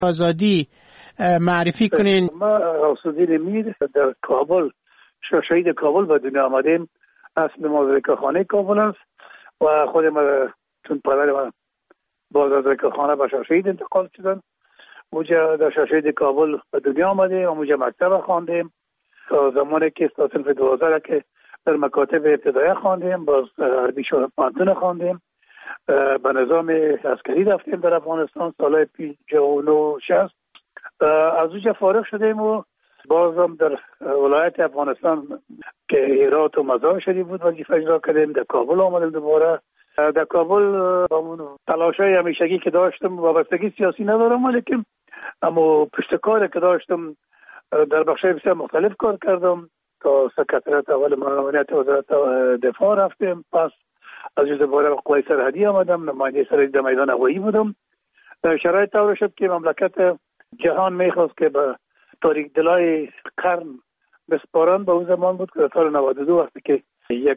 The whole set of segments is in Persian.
آزادی معرفی کنین. ما غوث‌الدین میر در کابل، شهید کابل به دنیا آمدیم. اصل ما زرکاخانه کابل است و خود ما چون پدر ما باز از زرکاخانه به شهید انتقال شدن. اونجا در شهید کابل به دنیا آمدیم و اونجا مکتب خواندیم تا زمانی که تا صنف 12 که در مکاتب ابتدایی خواندیم. باز عربی پانتون خواندیم. به نظام عسکری رفتیم در افغانستان سال 59-60. از اونجا فارغ شدیم و بازم در ولایت افغانستان که هرات و مزار شریف بود وظیفه اجرا کردیم. در کابل آمدیم دوباره. در کابل با تلاشای همیشگی که داشتم، وابستگی سیاسی ندارم ولیکن اما پشتکاری که داشتم در بخشای بسیار مختلف کار کردم. تا سکرتریات اول معاونت وزارت دفاع رفتیم. پس از دوباره قوای سرحدی آمدم، نماینده سرحدی در میدان هوایی بودم. شرایط طور شد که مملکت جهان میخواست که به تاریک دلای قرن بسپارند. به اون زمان بود که در سال 92 وقتی که یک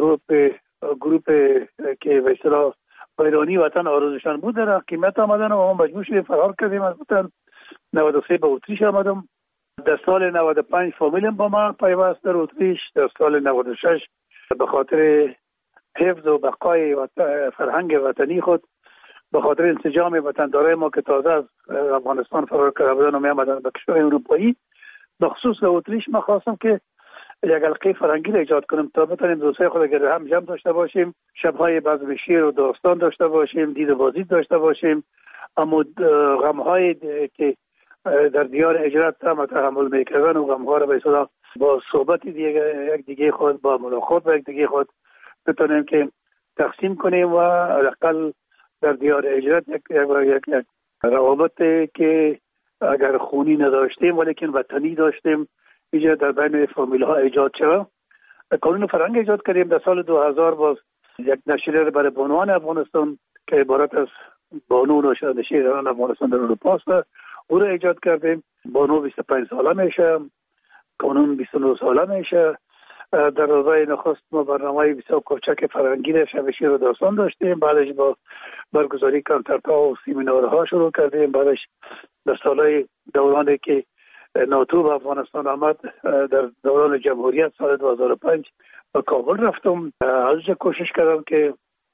گروپ که به اصطلاح ایرانی وطن آرزوشان بود در حکومت آمدن و ما مجبور شدیم فرار کردیم از وطن. 93 به اتریش آمدم. در سال 95 فامیلم با ما پیوست در اتریش. در سال 96 به خاطر حفظ و بقای فرهنگ وطنی خود، به خاطر انسجام وطندارای ما که تازه از افغانستان فرار کرده بودن و می آمدن به کشور اروپایی، به خصوص در اتریش ما خواستم که یک حلقه فرهنگی را ایجاد کنم تا بتونیم دوستای خود گرد هم جمع داشته باشیم، شب‌های بزم شعر و داستان داشته باشیم، دید و بازدید داشته باشیم. اما غم‌های که در دیار هجرت هم تحمل میکردن و غم‌ها را به اصطلاح با صحبت یک دیگه خود، با ملاقات با یک دیگه خود بتونیم که تقسیم کنیم و حداقل در دیار هجرت یک روابط که اگر خونی نداشتیم ولیکن وطنی داشتیم اینجا در بین فامیل ها ایجاد شد. قانون فرهنگ ایجاد کردیم. در سال 2000 باز یک نشریه برای بانوان افغانستان که عبارت از بانو نشریه‌داران افغانستان در اروپا است او را ایجاد کردیم. بانو 25 ساله میشه، قانون 29 ساله میشه. در روزهای نخست ما برنامه بسیار کوچک فرهنگی را شب شعر و داستان داشتیم. بعدش با برگزاری کنسرت‌ها و سمینارها شروع کردیم. بعدش در سالهای دورانی که ناتو به افغانستان آمد در دوران جمهوریت سال 2005 به کابل رفتم. از کوشش کردم که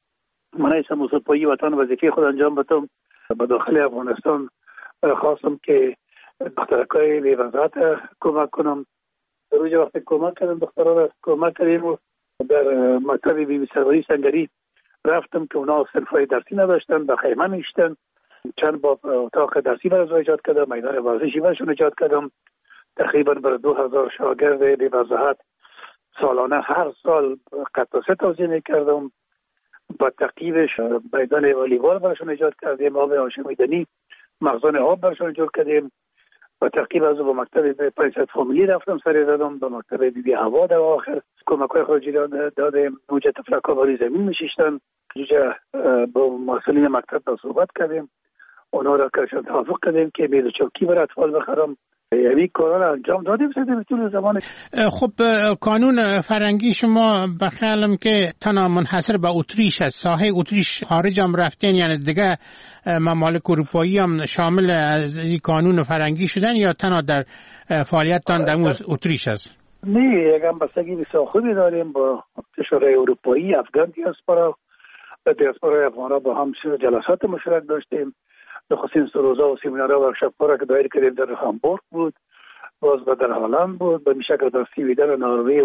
منیس موسیقی وطن وظیفه خود انجام بدم. به داخل افغانستان خواستم که دخترکای بی‌وضاحت کمک کنم. در روز وقت کمک کردم دخترها را کمک کردیم و در مکتب بی سروری سنگری رفتم که اونا صنفای درسی نداشتن، به خیمه میشتن. چند با اتاق درسی برای ایجاد کردم، میدان ورزشی برشون ایجاد کردم. تقریبا بر 2000 شاگرد بی‌وضاحت سالانه هر سال قطعه توزیع میکردم. با ترتیبش میدان والیبال برشون ایجاد کردیم، آب هاشمیدنی، مخزن آب برشون ایجاد کردیم. با ترکیب از با مکتب پایسد فامیلی رفتم سری زدم، با مکتب بی هوا در آخر کمک‌های خارجی دادیم. اونجا تفرقا باری زمین میشیشتن. اونجا با مسئولین مکتب با صحبت کردیم، اونا را کارشان توافق کردیم که میز چوکی برای اطفال بخرم. یعنی کارا را انجام دادیم سیدیم طول زمان. خب قانون فرهنگی شما بخیالم که تنها منحصر به اتریش است. ساحه اتریش خارج هم رفتین، یعنی دیگه ممالک اروپایی هم شامل از این قانون فرهنگی شدن یا تنها در فعالیتتان در اتریش است؟ نه، یک همبستگی بسیار خوبی داریم با کشورهای اروپایی. افغان دیاسپورا افغانا با هم جلسات مشترک داشتیم. نخستین روزا و سمینارها و ورکشاپ‌ها را که دایر کردیم در هامبورگ بود، باز در هلند بود، به شکل در سویدن، نروژ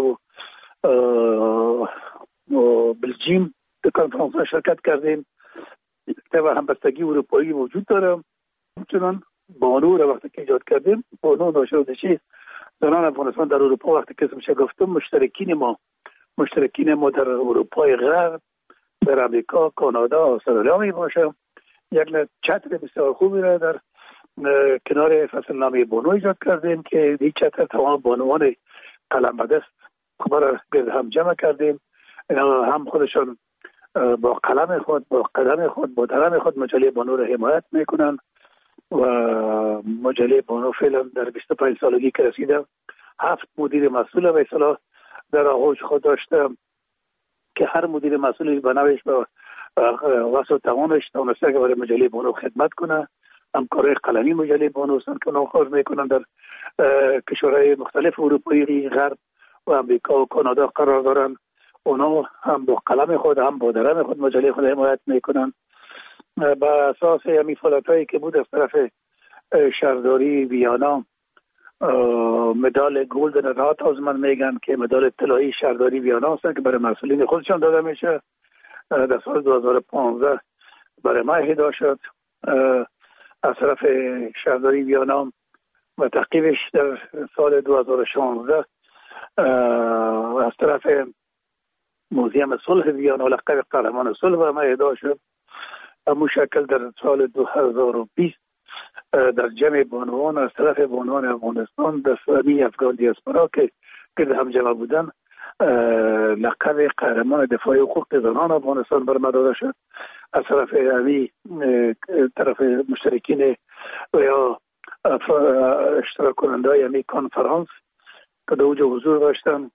و بلژیم در کنفرانس‌ها شرکت کردیم. و همبستگی اروپایی وجود داره. همچنان بانو را وقتی که ایجاد کردیم، بانو ناشناخته زنان افغانستان در اروپا وقتی که میشه گفتم مشترکین ما در اروپای غرب، در امریکا، کانادا، استرالیا می باشه. یک چتر بسیار خوبی را در کنار فصل نامه بانو ایجاد کردیم که این چتر تمام بانوان قلم به دست خبر گرد هم جمع کردیم. اینا هم خودشان با قلم خود، با قدم خود، با درم خود مجله بانو را حمایت میکنن و مجله بانو فعلا در 25 سالگی که رسیده 7 مدیر مسئول به اصطلاح در آغوش خود داشته که هر مدیر مسئولی به نوش با واسه توانش تونسته که برای مجله بانو خدمت کنه. همکاری قلمی مجله بانوستان که اونا کار میکنن در کشورهای مختلف اروپایی غرب و امریکا و کانادا قرار دارن. اونا هم با قلم خود هم با درم خود مجله خود حمایت میکنن. با اساس همین فعالیتایی که بود از طرف شهرداری ویانا مدال گلدن راتهاوز میگن که مدال طلایی شهرداری ویانا است که برای مسئولین خودشان داده میشه. در سال 2015 برای ما اهدا شد از طرف شهرداری ویانا و تعقیبش در سال 2016 از طرف موزیم صلح ویانا لقب قهرمان صلح و ما اهدا شد. همون شکل در سال 2020 در جمع بانوان از طرف بانوان افغانستان در سامی افغان دیاسپورا که گرد هم جمع بودن لقب قهرمان دفاع حقوق زنان افغانستان بر ما داده شد. از طرف طرف مشترکین و یا اشتراک کننده های کنفرانس که در اوج حضور داشتن.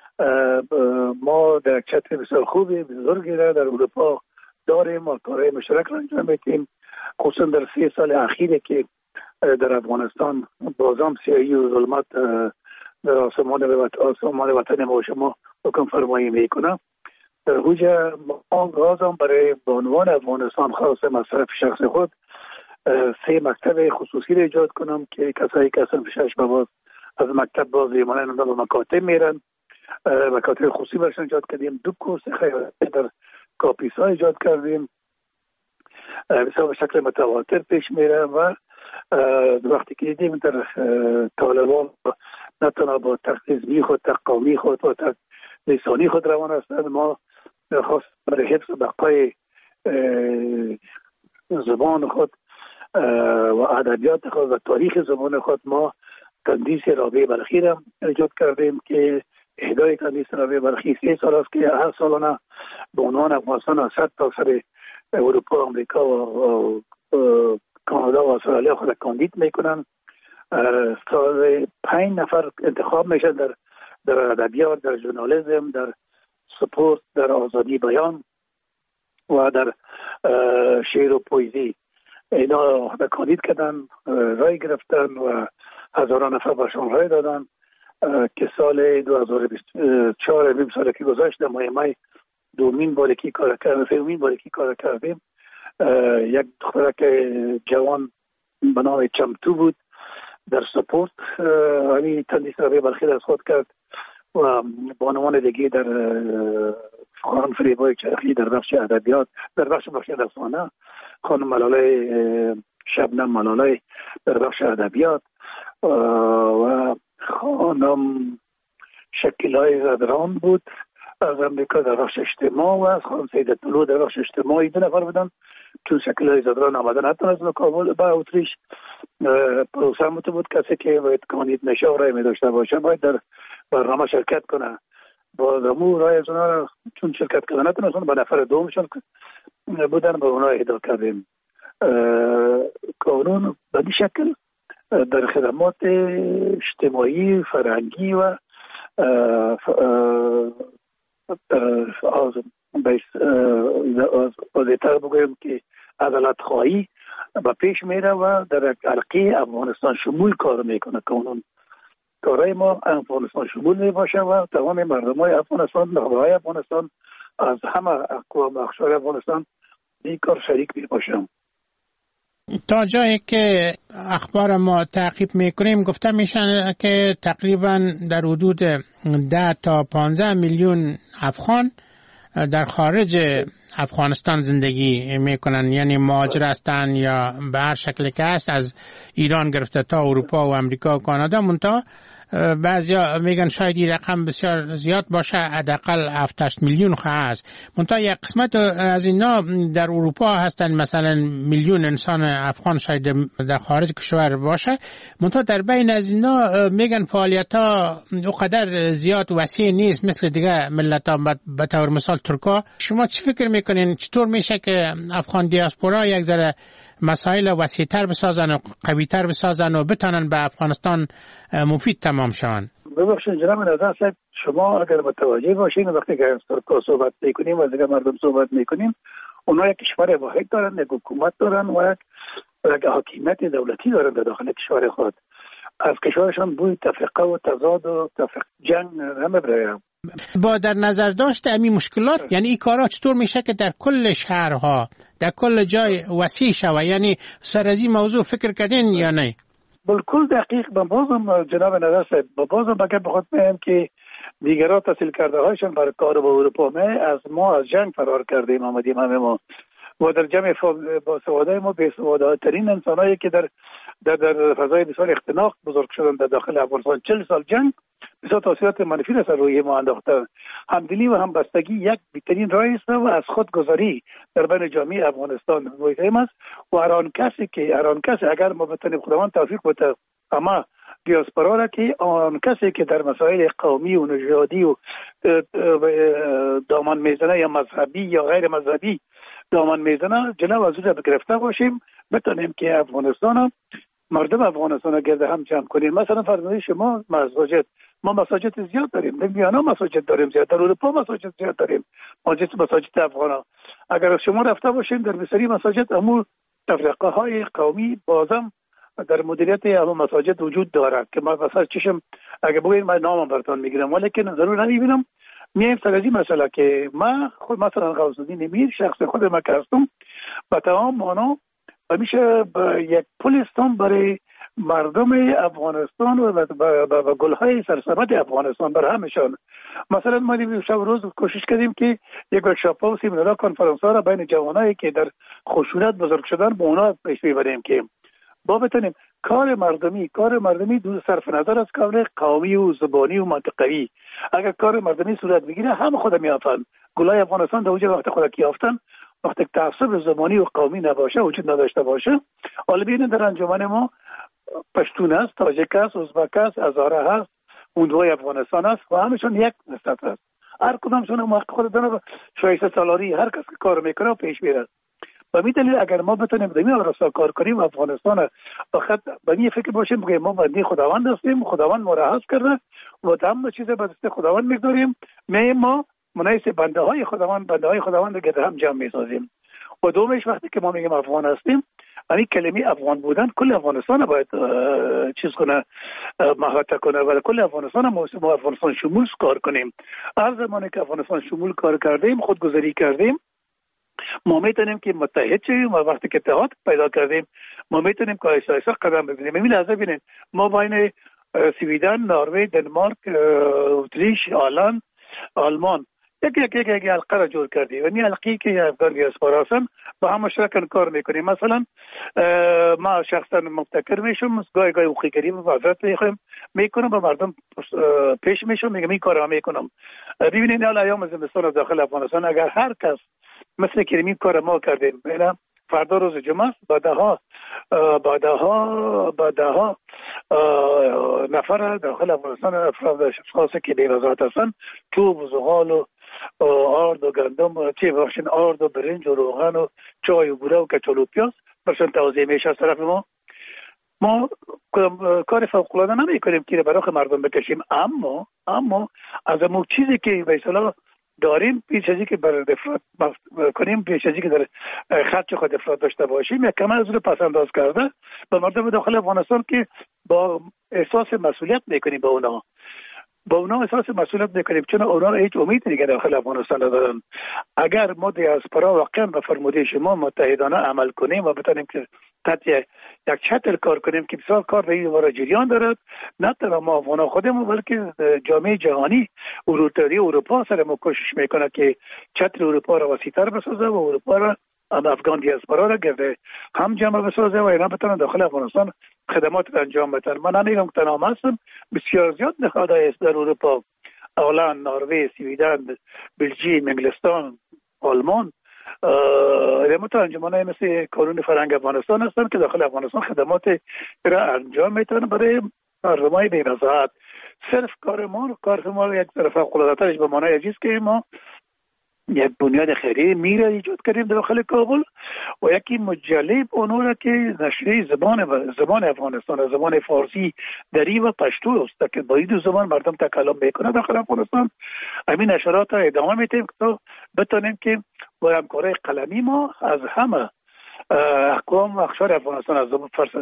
ما در چتر بسیار خوبی بزرگی را در اروپا داریم و کارهای مشترک را انجام میدیم، خصوصا در 3 سال اخیره که در افغانستان بازم سیاهی و ظلمت در آسمان وطن ما و شما حکم فرمایی میکنه. در اوج ما گازم برای بانوان افغانستان خاص مصرف شخص خود 3 مکتب خصوصی را ایجاد کنم که کسایی که اصلا 6 باز از مکتب باز ایمانه به مکاتب میرن. مکاتب خصوصی برشن ایجاد کردیم. 2 کورس خیاطی در کاپیسا ایجاد کردیم. بسیار به شکل متواتر پیش میره و وقتی که دیدیم در طالبان نه تنها با تقدیزی خود تقامی خود و لسانی خود روان هستند، ما خاص برای حفظ بقای زبان خود و ادبیات خود و تاریخ زبان خود ما تندیس رابعه بلخی را ایجاد کردیم که اهدای تندیس رابعه بلخی 3 سال است که هر سالانه به عنوان افغانستان از 100 تا سر اروپا، امریکا و کانادا و استرالیا خود کاندید میکنن. سال 5 نفر انتخاب میشن در ادبیات، در ژورنالیسم، در سپورت، در آزادی بیان و در شعر و پویزی. اینا خود کاندید کردن، رای گرفتن و هزاران نفر برشان رای دادن که سال 2024 نیم سال که گذشت در ماه می دومین بارکی کار کردیم. یک دخترک جوان به نام چمتو بود در سپورت همین تندیس رابعه بلخی از خود کرد و بانوان دیگه در خانم فریبای چرخی در بخش ادبیات، در بخش رسانه خانم ملاله شبنم ملاله در بخش ادبیات و خانم شکیلای زدران بود از امریکا در بخش اجتماع و از خانم سیده طلو در بخش اجتماعی. 2 نفر بودن. چون شکیلای زدران آمدن حتی از کابل با اتریش پروسه متو بود کسی که باید کاندید نشه و رای می داشته باشه باید در برنامه شرکت کنه. با دمو رای از اونا چون شرکت کردن نتونستن با نفر دومشون بودن به اونا اهدا کردیم. قانون به این شکل در خدمات اجتماعی فرهنگی و واضح‌تر بگویم که عدالت خواهی به پیش میره و در حلقه افغانستان شمول کار میکنه. قانون کارهای ما افغانستان شمول میباشه و تمام مردمای افغانستان، نخبه‌های افغانستان از همه اقوام و اقشار افغانستان این کار شریک میباشن. تا جایی که اخبار ما تعقیب میکنیم گفته میشن که تقریبا در حدود 10 تا 15 میلیون افغان در خارج افغانستان زندگی میکنن، یعنی مهاجر هستن یا به هر شکل که هست از ایران گرفته تا اروپا و امریکا و کانادا. منتها بعضیا میگن شاید این رقم بسیار زیاد باشه، حداقل 7-8 میلیون هست. منتها یک قسمت از اینا در اروپا هستن، مثلا میلیون انسان افغان شاید در خارج کشور باشه. منتها در بین از اینا میگن فعالیت ها اونقدر زیاد وسیع نیست مثل دیگه ملت ها، به طور مثال ترکا. شما چی فکر میکنین چطور میشه که افغان دیاسپورا یک ذره مسائل وسیع‌تر بسازن و قوی‌تر بسازن و بتونن به افغانستان مفید تمام شون؟ ببخشید جناب نظر صاحب، شما اگر متوجه باشین وقتی که از ترکا صحبت میکنیم و از دیگه مردم صحبت میکنیم، اونا یک کشور واحد دارن، یک حکومت دارن و یک و حاکمیت دولتی دارند در داخل کشور خود، از کشورشان بوی تفرقه و تضاد و جنگ نمیبره. با در نظر داشت امی مشکلات، یعنی این کارا چطور میشه که در کل شهرها در کل جای وسیع شود؟ یعنی سر از این موضوع فکر کردین یا نه؟ بالکل دقیق. بازم جناب نظر صاحب، بازم بگم بخواد میگم که دیگران تحصیل کرده هایشان برای کار با اروپا از ما از جنگ فرار کردیم آمدیم همه ما و در جمع با سواده ما به سواده ترین انسانایی که در فضای بسیار اختناق بزرگ شدن در داخل افغانستان. 40 سال جنگ بسیار تاثیرات منفی را سر روی ما انداخته. همدلی و همبستگی یک بهترین راه است و از خودگذاری در بین جامعه افغانستان مهم است و هر آن کسی اگر ما بتونیم خداوند توفیق بده اما دیاسپورا را که آن کسی که در مسائل قومی و نژادی و دامن میزنه یا مذهبی یا غیر مذهبی دامن میزنه جلو از او گرفته باشیم، بتونیم که مردم افغانستان گرد هم جمع کنیم. مثلا فرض شما ما مساجد زیاد داریم، در میانه مساجد داریم زیاد، در اروپا مساجد زیاد داریم، مساجد افغانا. اگر شما رفته باشین در بسیاری مساجد امور تفرقه های قومی بازم در مدیریت همون مساجد وجود دارد که ما مثلا چشم اگه بگوین من نامم براتون میگیرم، ولیکن ضرور نمیبینم. میایم سر از این مسئله که من خود مثلا غوث الدین میر شخص خود ما که هستم با تمام مانا همیشه یک پل هستم برای مردم افغانستان و گلهای سرسبد افغانستان بر همشان. مثلا ما شب روز کوشش کردیم که یک ورکشاپ و سیمینار کنفرانس ها را بین جوانایی که در خشونت بزرگ شدن به اونا پیش ببریم که با بتونیم کار مردمی دو صرف نظر از کار قومی و زبانی و منطقه‌ای. اگر کار مردمی صورت بگیره هم خود میافن. گلای افغانستان در اوج وقت خود یافتن، وقتی تعصب زبانی و قومی نباشه، وجود نداشته باشه. حالا ببینید در انجمن ما پشتون است، تاجیک است، ازبک است، هزاره هست، هندوهای افغانستان است و همشون یک نسبت است. هر کدامشون موقع خود داره شایسته سالاری هر کس که کار میکنه و پیش میره. و می دلیل اگر ما بتونیم دمی آراسا کار کنیم افغانستان فقط به این فکر باشیم که ما بندی خداوند هستیم، خداوند ما را حفظ کرده و تمام چیز به دست خداوند میگذاریم، ما مناسب بنده های خداوند گرد هم جمع میسازیم. و دومش وقتی که ما میگیم افغان هستیم، یعنی کلمه افغان بودن کل افغانستان باید چیز کنه، محاطه کنه و کل افغانستان ما افغانستان شمول کار کنیم. هر زمانی که افغانستان شمول کار کردیم، خودگذاری کردیم، ما میتونیم که متحد شویم و وقتی که اتحاد پیدا کردیم ما میتونیم که ایسا قدم بزنیم. ببین لحظه ببینید ما بین سویدن، نروژ، دنمارک، اتریش، هلند، آلمان یک حلقه را جور کردیم و این حلقه‌ای که افغان دیاسپورا هستن با هم مشترکاً کار میکنیم. مثلا ما شخصا مبتکر میشم، گاهی حقوقی و وزارت میکنم با مردم پیش میشم، میگم این کارا میکنم. ببینید حالا ایام زمستان داخل افغانستان اگر هر کس مثل کریمی کار ما کردیم، اینا فردا روز جمعه بعدها نفر داخل افغانستان افراد خاصه که بی‌وزارت هستن، چوب و زغال و آرد و گندم آرد و برنج و روغن و چای و بوره و کچالو و پیاز برشان توزیع میشه از طرف ما کار فوق‌العاده نمی‌کنیم که برای مردم بکشیم، اما از اون چیزی که به اصطلاح داریم پیش ازی که برای افراد کنیم، پیش ازی که در خرج خود افراد داشته باشیم، یک کم از اون پس انداز کرده به مردم داخل افغانستان که با احساس مسئولیت میکنیم با اونا احساس مسئولیت میکنیم، چون اونا هیچ امید دیگه داخل افغانستان ندارن. اگر ما دیاسپورا واقعا به فرموده شما متحدانه عمل کنیم و بتونیم که تحت یک چتر کار کنیم که بسیار کار به این جریان دارد، نه تنها ما افغان خودمون بلکه جامعه جهانی اروپا سر ما کوشش میکنه که چتر اروپا را وسیع‌تر بسازه و اروپا را افغان دیاسپورا را گرده هم جمع بسازه و اینا بتونن داخل افغانستان خدمات انجام بدن. من نمیگم که تنها هستم، بسیار زیاد نهادهای است در اروپا، هلند، نروژ، سویدن، بلژیک، انگلستان، آلمان، متو انجمن‌های مثل کانون فرهنگ افغانستان هستند که داخل افغانستان خدمات را انجام میتونن برای مردمای بی‌نظارت. صرف کار ما یک طرف فوق‌العاده‌ترش به معنای چیز که ما یک بنیاد خیریه میره ایجاد کردیم داخل کابل و یکی مجله اونورا که نشریه زبان افغانستان، زبان فارسی، دری و پشتو است که با این دو زبان مردم تکلم میکنه داخل افغانستان. همین نشرات ادامه میدیم که بتونیم که با همکاری قلمی ما از همه اقوام و اقشار افغانستان از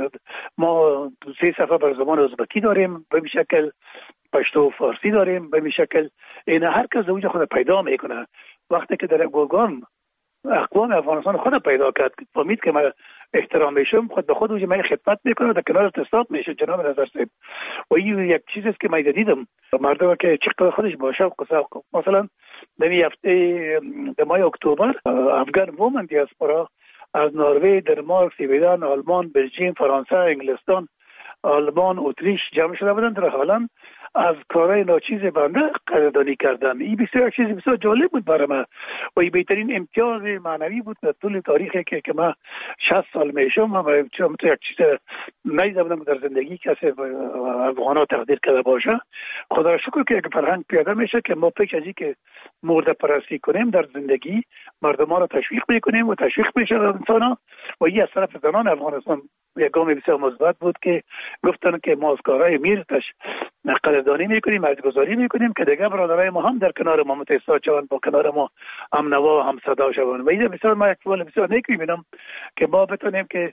ما 3 صفحه بر زبان ازبکی داریم، به این شکل پشتو و فارسی داریم، به این شکل این هر کس اوج خود پیدا میکنه. وقتی که در گرگان اقوام افغانستان خود پیدا کرد، فهمید که من احترام میشم، خود به خود اوج من خدمت میکنه، در کنار تصادف میشه. جناب نظر صاحب، و این یک چیزی است که من دیدم مردم که چقدر خودش باشه مثلا در هفته در ماه اکتبر افغان وومن دیاسپورا از نروژ، دنمارک، سوئدن، آلمان، بلژیم، فرانسه، انگلستان، آلمان، اتریش جمع شده بودند در هلند از کارهای ناچیز بنده قدردانی کردن. این بسیار چیز بسیار جالب بود برای من و این بهترین امتیاز معنوی بود در طول تاریخی که من 60 سال میشم و چون یک چیز ندیدم در زندگی کسی افغانا تقدیر کرده باشه. خدا را شکر که یک فرهنگ پیاده میشه که ما پیش از اینکه مرده پرستی کنیم در زندگی مردمان را تشویق میکنیم و تشویق میشه انسانا. و این از طرف زنان افغانستان یک گام بسیار مثبت بود که گفتن که ما از کارهای میرتش قدردانی میکنیم، ارزش‌گذاری میکنیم که دیگه برادرای ما هم در کنار ما متحد شوند، با کنار ما هم نوا و هم صدا شوند. و این بسیار ما یک سوال بسیار نیک میبینم که ما بتونیم که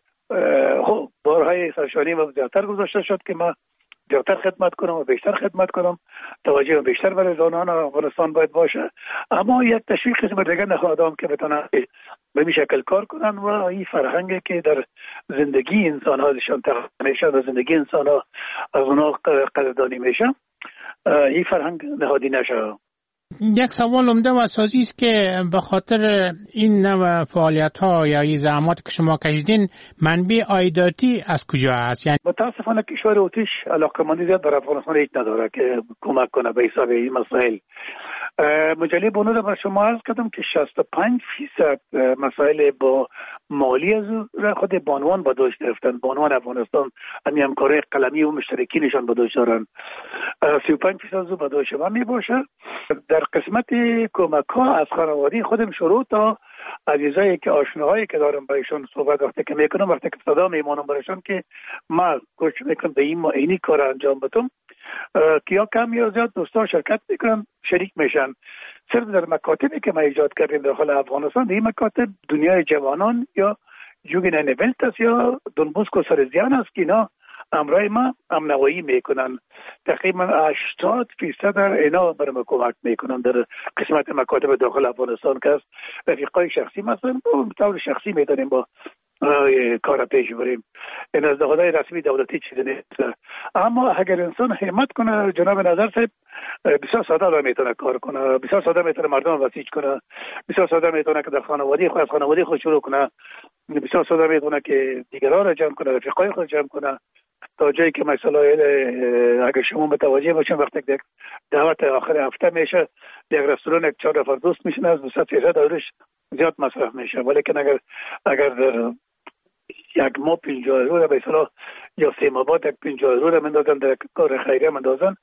بارهای سرشانی و زیادتر گذاشته شد که ما زیادتر خدمت کنم و بیشتر خدمت کنم، توجه بیشتر برای زنان افغانستان باید باشه، اما یک تشویق قسم دیگه نخواهدام که بتونن به این شکل کار کنن و این فرهنگی که در زندگی انسان ها دشان تقدیم میشه و زندگی انسان ها از اونها قدردانی میشه، این فرهنگ نهادی نشه. یک سوال عمده و اساسی است که به خاطر این نوع فعالیت‌ها یا این زحمات که شما کشیدین منبع عایداتی از کجا هست؟ یعنی متاسفانه کشور اتریش علاقه‌مندی زیاد بر افغانستان هیچ نداره که کمک کنه به حساب این مسائل. مجله بونو را بر شما عرض کردم که 65% مسائل با مالی از خود بانوان با دوش گرفتن. بانوان افغانستان همین همکاری قلمی و مشترکی نشان با دوش دارن. 35% از با دوش ما می باشه. در قسمت کمک ها از خانواده خودم شروع تا عزیزایی که آشناهایی که دارم برایشون صحبت وقتی که میکنم، وقتی که صدا میمونم برایشون که ما کوشش میکنم به این اینی کار انجام بدم که یا کم یا زیاد دوستان شرکت میکنن، شریک میشن. صرف در مکاتبی که ما ایجاد کردیم داخل افغانستان، این مکاتب دنیای جوانان یا جوگن نویلت است یا دنبوسک و سرزیان است که اینا امرای ما امنوایی میکنن. تقریبا 80% در اینا برای کمک میکنن در قسمت مکاتب داخل افغانستان که است. رفیقای شخصی مثلا به طور شخصی میتونیم با کار پیش بریم. این از دخلای رسمی دولتی چیزی نیست، اما اگر انسان همت کنه جناب نظر صاحب بسیار ساده را میتونه کار کنه، بسیار ساده میتونه مردم وسیج کنه، بسیار ساده میتونه که در خانواده خود از خانواده خود شروع کنه، بسیار ساده میتونه که دیگران را جمع کنه، رفیقای خود جمع کنه تا جایی که مثلا اگر شما متوجه باشین وقتی که دعوت آخر هفته میشه یک رستوران یک 4 نفر دوست میشن از 200 دورش زیاد مصرف میشه، ولی که اگر در یک ماه 50 یورو به اصطلاح یا 3 ماه بعد 50 یورو مندازن در کار خیریه مندازن،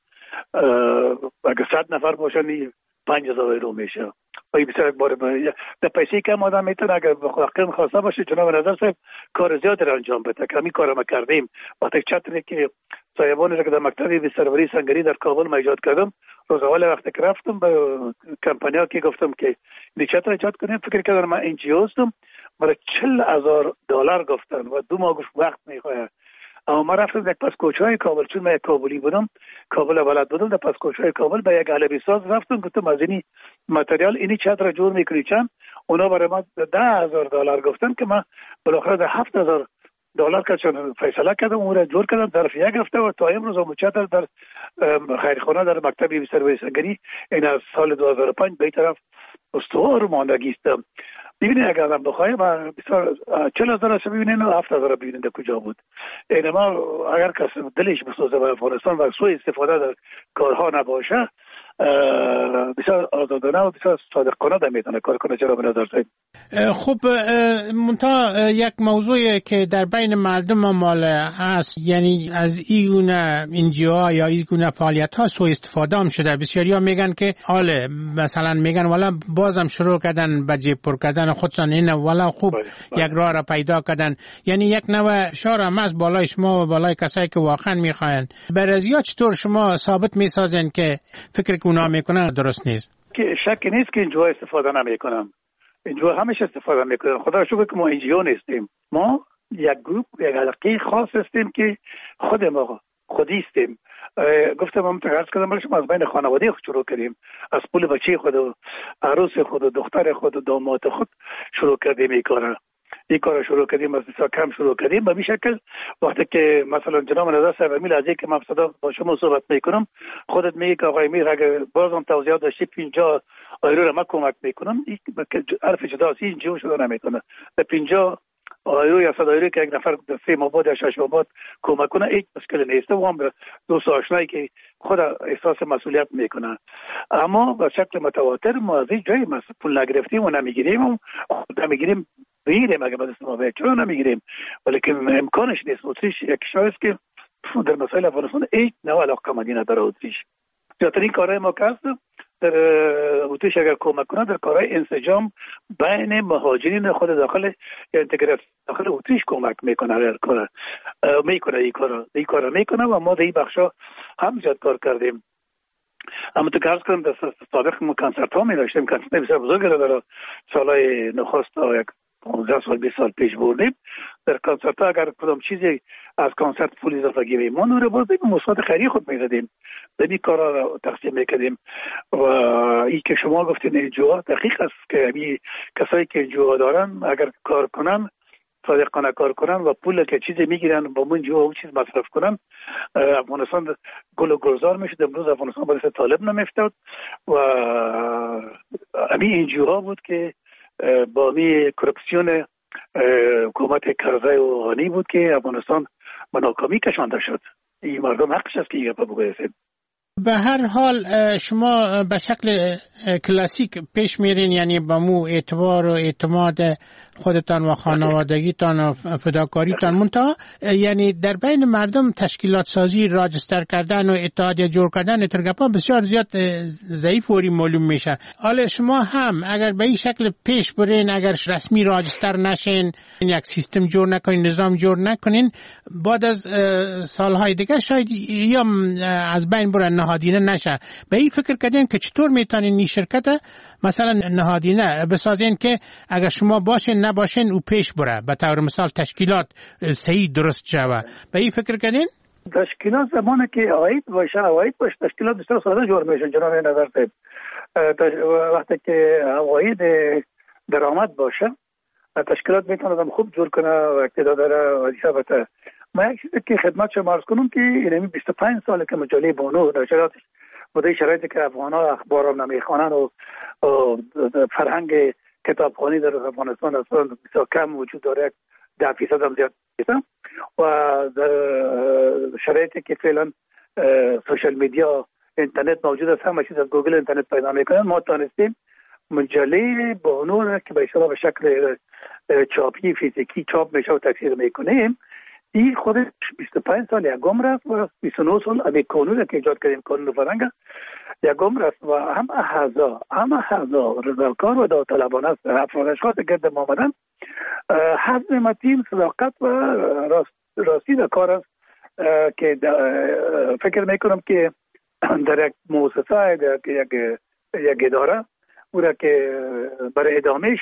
اگر 100 نفر باشن 5000 یورو میشه. و این بسیار بار در پیسه کم آدم میتونه اگر بخواهد خواسته باشه جناب نظر صاحب کار زیاد را انجام بده که همین کار ما کردیم. وقتی چتری که صاحبانی را که در مکتب بستربری سنگری در کابل ما ایجاد کردم، روز اول وقتی که رفتم به کمپانیا که گفتم که این چتر ایجاد کنیم، فکر کردم من ان جی او هستم، برای $40,000 گفتن و 2 ماه گفت وقت میخواد. اما ما رفتم در پس کوچه‌های کابل، چون من کابلی بودم، کابل بلد بودم، در پس کوچه‌های کابل به یک علوی ساز رفتم گفتم از اینی متریال اینی چتر جور میکنی چند؟ اونا برای ما $10,000 گفتن که من بالاخره در $7,000 که چون فیصله کردم اون را جور کردم ظرف یک هفته و تا امروز هم چتر در خیرخانه در مکتب بستربری سنگری این از سال 2005 به طرف استوار ماندگی است. ببینید اگر آدم بخواهی و بسیار 40,000 ببینید و 7,000 ببینید در کجا بود. اینما اگر کسی دلش بسوزه به افغانستان و سوء استفاده در کارها نباشه، بسیار آزادانه و بسیار صادقانه در میتونه کار کنه. جناب نظر صاحب خب منتها یک موضوعی که در بین مردم مال هست، یعنی از این گونه انجیوها یا این گونه فعالیت ها سوء استفاده هم شده. بسیاری ها میگن که حاله مثلا میگن والا بازم شروع کردن به جیب پر کردن خودشان، این والا خوب یک راه را پیدا کردن. یعنی یک نوع شارم از بالای شما و بالای کسایی که واقعا میخواین. برازیا چطور شما ثابت میسازین که فکر که اونا میکنن درست نیست؟ که شک نیست که اینجا استفاده نمیکنن. اینجا همش استفاده میکنن. خدا شکر که ما اینجا نیستیم. ما یک گروه، یک حلقه خاص هستیم که خود ما خودی هستیم. گفتم هم تقرض کردم برای شما از بین خانواده خود شروع کردیم، از پول بچه خود و عروس خود و دختر خود و داماد خود شروع کردیم. این کار شروع کردیم، از بسیار کم شروع کردیم. به این شکل وقتی که مثلا جناب نظر صاحب امیل از اینکه من با شما صحبت میکنم، خودت میگی که آقای امیر اگر بازم توضیحات داشتی 50 یورو را من کمک میکنم، این حرف جداست، این جو شده نمیکنه. به 50 یورو یا 100 یورو که یک نفر 3 ماه یا 6 ماه کمک کنه هیچ مشکلی نیست. و هم به دوست آشنایی که خود احساس مسئولیت میکنه. اما به شکل متواتر ما از این جای پول نگرفتیم و نمیگیریم و نمیگیریم بگیریم. اگه باید ما به چرا نمیگیریم؟ ولیکن امکانش نیست. اتریش یک کشور است که در مسائل افغانستان هیچ نوع علاقه‌مندی نداره. اتریش زیادترین کارهای ما کرد در اتریش اگر کمک کنه در کارهای انسجام بین مهاجرین خود داخل یا انتگراسیون داخل اتریش کمک میکنه. این کارا میکنه و ما در این بخشا هم زیاد کار کردیم. اما تو عرض کنم در سابق ما کنسرت ها می داشتیم، کنسرت بسیار بزرگی را در سالهای نخست تا یک 15 سال 20 سال پیش بردیم. در کنسرت ها اگر کدام چیزی از کنسرت پول اضافه گیریم ما نور بازیم مثبت خیری خود میزدیم، به این کارا را تقسیم میکردیم. و این که شما گفتین انجوها دقیق است که این کسایی که انجوها دارن اگر کار کنن صادقانه کار کنن و پول که چیزی میگیرن با من جو اون چیز مصرف کنن، افغانستان گل و گلزار میشه. امروز افغانستان باعث طالب نمیفتاد و همین انجوها بود که با می کرپسیون حکومت کرزی و غنی بود که افغانستان به ناکامی کشانده شد. این مردم حقش است که این گپ بگوید. به هر حال شما به شکل کلاسیک پیش میرین، یعنی با مو اعتبار و اعتماد خودتان و خانوادگیتان و فداکاریتان منتها یعنی در بین مردم تشکیلات سازی، راجستر کردن و اتحادیه جور کردن ترگپا بسیار زیاد ضعیف و معلوم میشه. حالا شما هم اگر به این شکل پیش برین، اگر رسمی راجستر نشین، یک سیستم جور نکنین، نظام جور نکنین، بعد از سالهای دیگه شاید یا از بین برن نهادینه نشه. به این فکر کردین که چطور میتونین این شرکت مثلا نهادینه بسازین که اگر شما باشین نباشین او پیش بره، به طور مثال تشکیلات صحیح درست شوه. به این فکر کردین؟ تشکیلات زمانی که عاید باشه تشکیلات بسیار ساده جور میشن. جناب نظر صاحب وقتی که عواید درآمد باشه تشکیلات میتونه خوب جور کنه و اقتدار داره و ثابته. ما یک چیزی که خدمت شما عرض کنم که اینمی 25 ساله که مجله بانو در شرایطی که افغان‌ها اخبار را نمیخوانند و فرهنگ کتابخوانی در افغانستان اصلا بسیار کم وجود داره، 10% هم زیاد نیست. و در شرایطی که فعلا سوشال میدیا اینترنت موجود است، همه چیز از گوگل اینترنت پیدا میکنن، ما تانستیم مجله بانو را که به اصطلاح به شکل چاپی فیزیکی چاپ میشه و تکثیر میکنیم. این خودش 25 سال یکم رفت و 29 سال امی قانون که ایجاد کردیم، قانون فرهنگ یکم رفت و همه اعضا رضاکار و داوطلبانه است. افراد اشخاص گرد ما آمدن حزم متین، صداقت و راستی در کار است که فکر میکنم که در یک مؤسسه، در یک اداره او را که برای ادامهش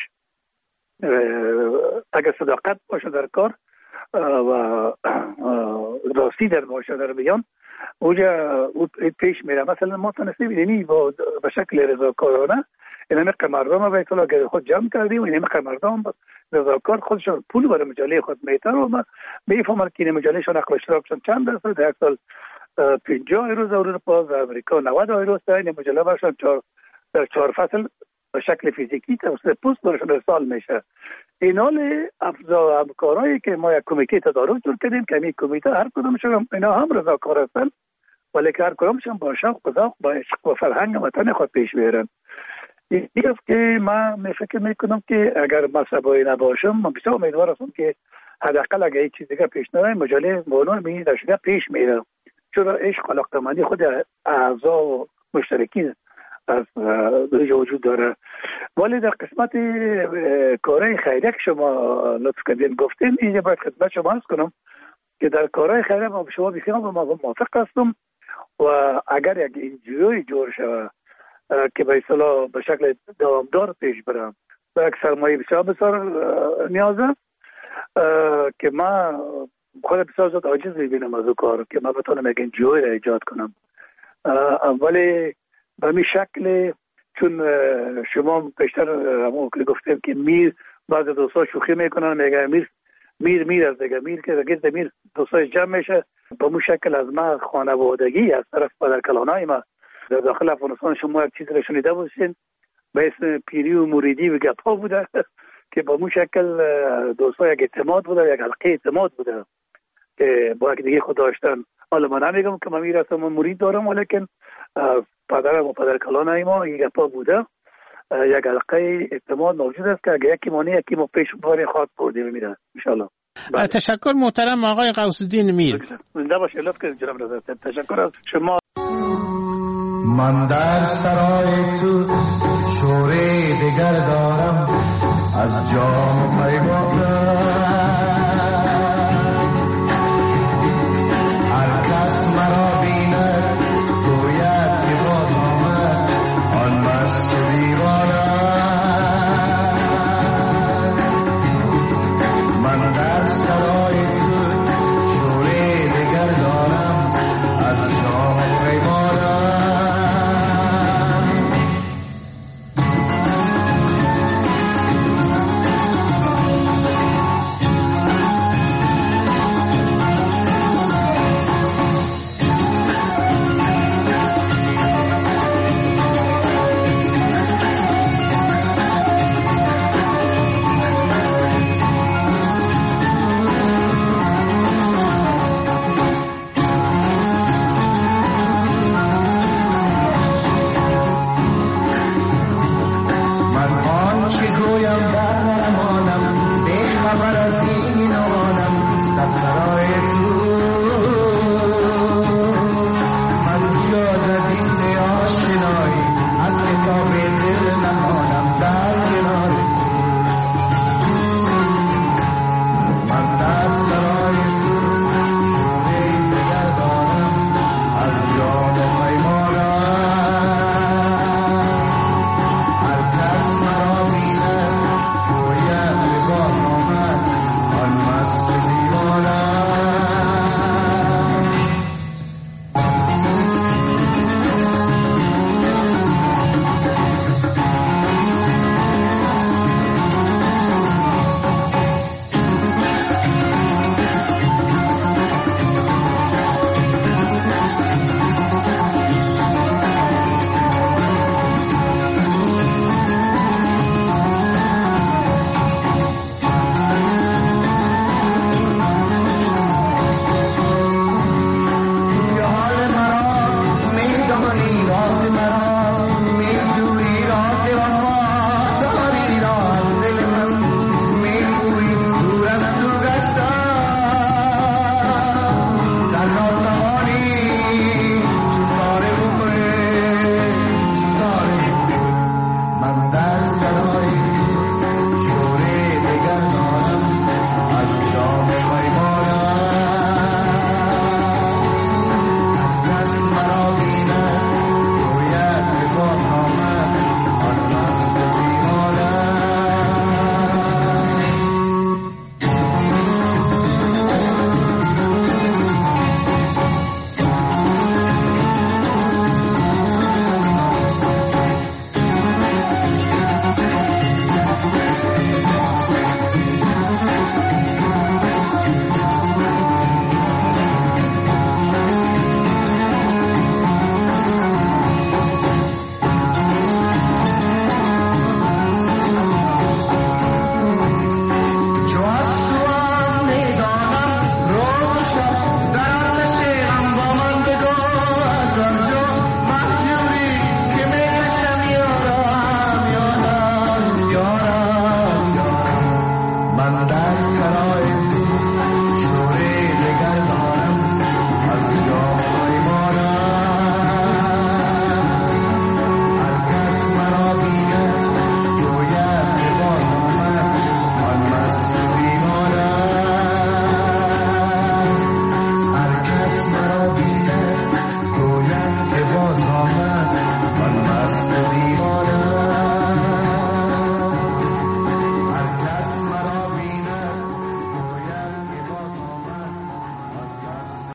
اگر صداقت باشه در کار و راستی در باشه در بیان اوجا پیش میره. مثلا ما تونستیم اینی با به شکل رضاکارانه اینمی مردم به اصطلاح خود جمع کردیم و اینمی مردم رضاکار خودشون پول برای مجله خود میتن و ما میفهمن که این مجلهشون نقل اشتراکشون چند درصد، در یک سال 50 یورو در اروپا، در امریکا 90 یورو است. این مجله برشون در 4 فصل به شکل فیزیکی توسط پست برشون ارسال میشه. این حال افزا همکارایی که ما یک کمیته تدارک جور کردیم که این کمیته هر کدومشون اینا هم رضاکار هستن ولی که هر کدومشون با شوق و ذوق با عشق و فرهنگ وطن خود پیش میرن. این است که من فکر میکنم که اگر مذهبی نباشم من بسیار امیدوار هستم که حداقل اگر هیچ چیز دیگه پیش نره مجله بانو می داشته پیش میره، چون عشق و علاقه‌مندی خود اعضا و مشترکین از وجود داره. ولی در قسمت کارهای خیریه که شما لطف کردین گفتین، اینجا باید خدمت شما عرض کنم که در کارهای خیریه ما به شما بسیار موافق هستم و اگر یک انجیوی جور شود که به اصطلاح به شکل دوامدار پیش بره به یک سرمایه بسیار نیاز است که من خود بسیار زود عاجز میبینم از او کار که من بتونم یک انجیوی را ایجاد کنم. ولی به می شکل چون شما پیشتر همون که گفتیم که میر بعض دوستا شوخی میکنن میگه میر از دیگه میر که گرد میر دوستای جمع میشه. به مو شکل از ما خانوادگی از طرف پدرکلانای ما در داخل افغانستان شما یک چیز را شنیده باشین به اسم پیری و مریدی و گپا بوده که به مو شکل دوستا یک اعتماد بوده، یک حلقه اعتماد بوده که با یک دیگه خود داشتن. حالا من نمیگم که من میرسم و مرید دارم، ولیکن پدرم و پدرکلانای ما یک گپا بوده، یک حلقه اعتماد موجود است که اگه یکی مانی یکی ما پیش باری خواهد بردیم میره ان شاء الله. تشکر محترم آقای غوث الدین میر. زنده باشید. لطف کنید جناب رضا. تشکر از شما. من در سرای تو شوری دیگر دارم از جام پیمانم.